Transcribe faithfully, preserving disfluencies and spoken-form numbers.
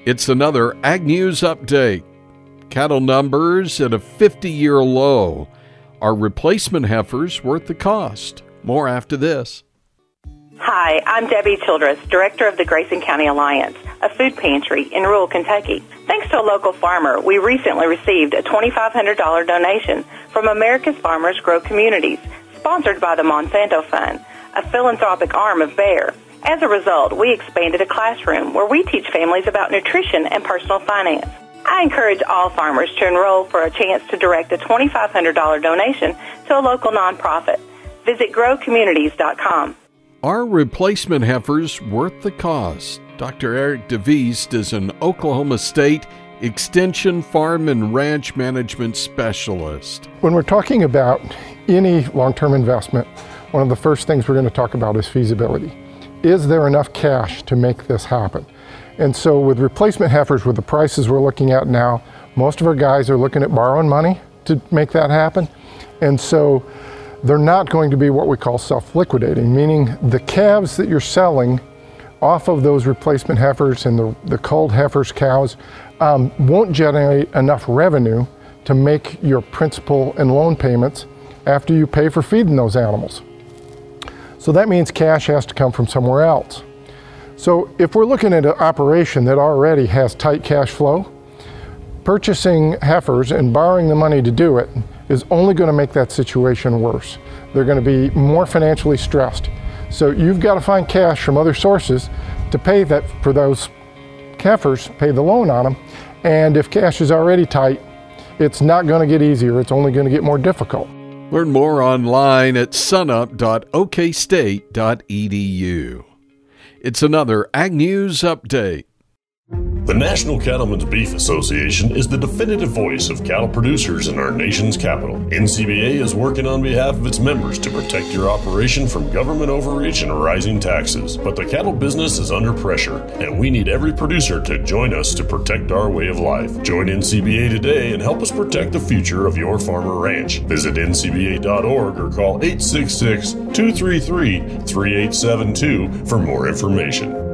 It's another Ag News Update. Cattle numbers at a fifty-year low. Are replacement heifers worth the cost? More after this. Hi, I'm Debbie Childress, Director of the Grayson County Alliance, a food pantry in rural Kentucky. Thanks to a local farmer, we recently received a twenty-five hundred dollars donation from America's Farmers Grow Communities, sponsored by the Monsanto Fund, a philanthropic arm of Bayer. As a result, we expanded a classroom where we teach families about nutrition and personal finance. I encourage all farmers to enroll for a chance to direct a twenty-five hundred dollars donation to a local nonprofit. Visit grow communities dot com. Are replacement heifers worth the cost? Doctor Eric DeVeest is an Oklahoma State Extension Farm and Ranch Management Specialist. When we're talking about any long-term investment, one of the first things we're going to talk about is feasibility. Is there enough cash to make this happen? And so with replacement heifers, with the prices we're looking at now, most of our guys are looking at borrowing money to make that happen. And so they're not going to be what we call self-liquidating, meaning the calves that you're selling off of those replacement heifers and the, the culled heifers, cows, um, won't generate enough revenue to make your principal and loan payments after you pay for feeding those animals. So that means cash has to come from somewhere else. So if we're looking at an operation that already has tight cash flow, purchasing heifers and borrowing the money to do it is only going to make that situation worse. They're going to be more financially stressed. So you've got to find cash from other sources to pay that for those heifers, pay the loan on them. And if cash is already tight, it's not going to get easier. It's only going to get more difficult. Learn more online at sunup dot o k state dot e d u. It's another Ag News Update. The National Cattlemen's Beef Association is the definitive voice of cattle producers in our nation's capital. N C B A is working on behalf of its members to protect your operation from government overreach and rising taxes. But the cattle business is under pressure, and we need every producer to join us to protect our way of life. Join N C B A today and help us protect the future of your farm or ranch. Visit N C B A dot org or call eight six six, two three three, three eight seven two for more information.